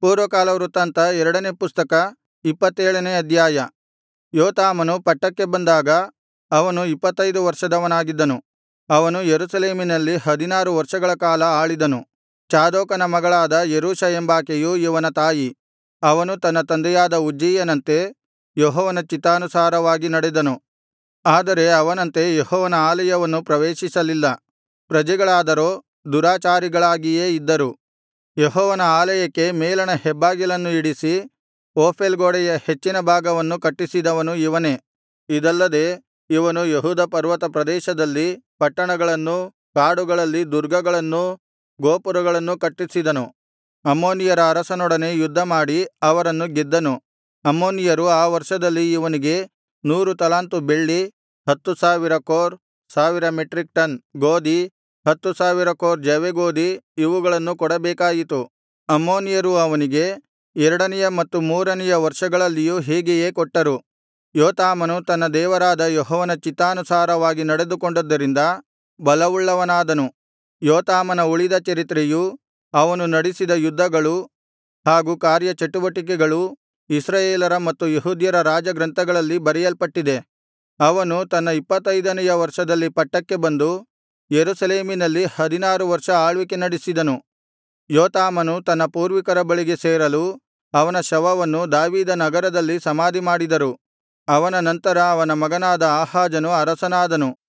ಪೂರ್ವಕಾಲ ವೃತ್ತಾಂತ 2ನೇ ಪುಸ್ತಕ 27ನೇ ಅಧ್ಯಾಯ. ಯೋತಾಮನು ಪಟ್ಟಕ್ಕೆ ಬಂದಾಗ ಅವನು 25 ವರ್ಷದವನಾಗಿದ್ದನು. ಅವನು ಯೆರೂಸಲೇಮಿನಲ್ಲಿ 16 ವರ್ಷಗಳ ಕಾಲ ಆಳಿದನು. ಚಾದೋಕನ ಮಗಳಾದ ಯೆರೂಷ ಎಂಬಾಕೆಯು ಇವನ ತಾಯಿ. ಅವನು ತನ್ನ ತಂದೆಯಾದ ಉಜ್ಜೀಯನಂತೆ ಯೆಹೋವನ ಚಿತ್ತಾನುಸಾರವಾಗಿ ನಡೆದನು. ಆದರೆ ಅವನಂತೆ ಯೆಹೋವನ ಆಲಯವನ್ನು ಪ್ರವೇಶಿಸಲಿಲ್ಲ. ಪ್ರಜೆಗಳಾದರೋ ದುರಾಚಾರಿಗಳಾಗಿಯೇ ಇದ್ದರು. ಯೆಹೋವನ ಆಲಯಕ್ಕೆ ಮೇಲಣ ಹೆಬ್ಬಾಗಿಲನ್ನು ಇಡಿಸಿ ಓಫೇಲ್ ಗೋಡೆಯ ಹೆಚ್ಚಿನ ಭಾಗವನ್ನು ಕಟ್ಟಿಸಿದವನು ಇವನೇ. ಇದಲ್ಲದೆ ಇವನು ಯೆಹೂದ ಪರ್ವತ ಪ್ರದೇಶದಲ್ಲಿ ಪಟ್ಟಣಗಳನ್ನೂ ಕಾಡುಗಳಲ್ಲಿ ದುರ್ಗಗಳನ್ನೂ ಗೋಪುರಗಳನ್ನೂ ಕಟ್ಟಿಸಿದನು. ಅಮ್ಮೋನಿಯರ ಅರಸನೊಡನೆ ಯುದ್ಧಮಾಡಿ ಅವರನ್ನು ಗೆದ್ದನು. ಅಮ್ಮೋನಿಯರು ಆ ವರ್ಷದಲ್ಲಿ ಇವನಿಗೆ 100 ತಲಾಂತು ಬೆಳ್ಳಿ, 10,000 ಕೋರ್, 1000 ಮೆಟ್ರಿಕ್ ಟನ್ ಗೋದಿ, 10,000 ಕೋರ್ ಜವೆಗೋದಿ ಇವುಗಳನ್ನು ಕೊಡಬೇಕಾಯಿತು. ಅಮ್ಮೋನಿಯರು ಅವನಿಗೆ 2ನೆಯ ಮತ್ತು 3ನೆಯ ವರ್ಷಗಳಲ್ಲಿಯೂ ಹೀಗೆಯೇ ಕೊಟ್ಟರು. ಯೋತಾಮನು ತನ್ನ ದೇವರಾದ ಯೆಹೋವನ ಚಿತ್ತಾನುಸಾರವಾಗಿ ನಡೆದುಕೊಂಡದ್ದರಿಂದ ಬಲವುಳ್ಳವನಾದನು. ಯೋತಾಮನ ಉಳಿದ ಚರಿತ್ರೆಯೂ ಅವನು ನಡೆಸಿದ ಯುದ್ಧಗಳೂ ಹಾಗೂ ಕಾರ್ಯಚಟುವಟಿಕೆಗಳೂ ಇಸ್ರಾಯೇಲರ ಮತ್ತು ಯೆಹೂದ್ಯರ ರಾಜಗ್ರಂಥಗಳಲ್ಲಿ ಬರೆಯಲ್ಪಟ್ಟಿದೆ. ಅವನು ತನ್ನ 25ನೆಯ ವರ್ಷದಲ್ಲಿ ಪಟ್ಟಕ್ಕೆ ಬಂದು ಯೆರೂಸಲೇಮಿನಲ್ಲಿ 16 ವರ್ಷ ಆಳ್ವಿಕೆ ನಡೆಸಿದನು. ಯೋತಾಮನು ತನ್ನ ಪೂರ್ವಿಕರ ಬಳಿಗೆ ಸೇರಲು ಅವನ ಶವವನ್ನು ದಾವೀದನಗರದಲ್ಲಿ ಸಮಾಧಿಮಾಡಿದರು. ಅವನ ನಂತರ ಅವನ ಮಗನಾದ ಆಹಾಜನು ಅರಸನಾದನು.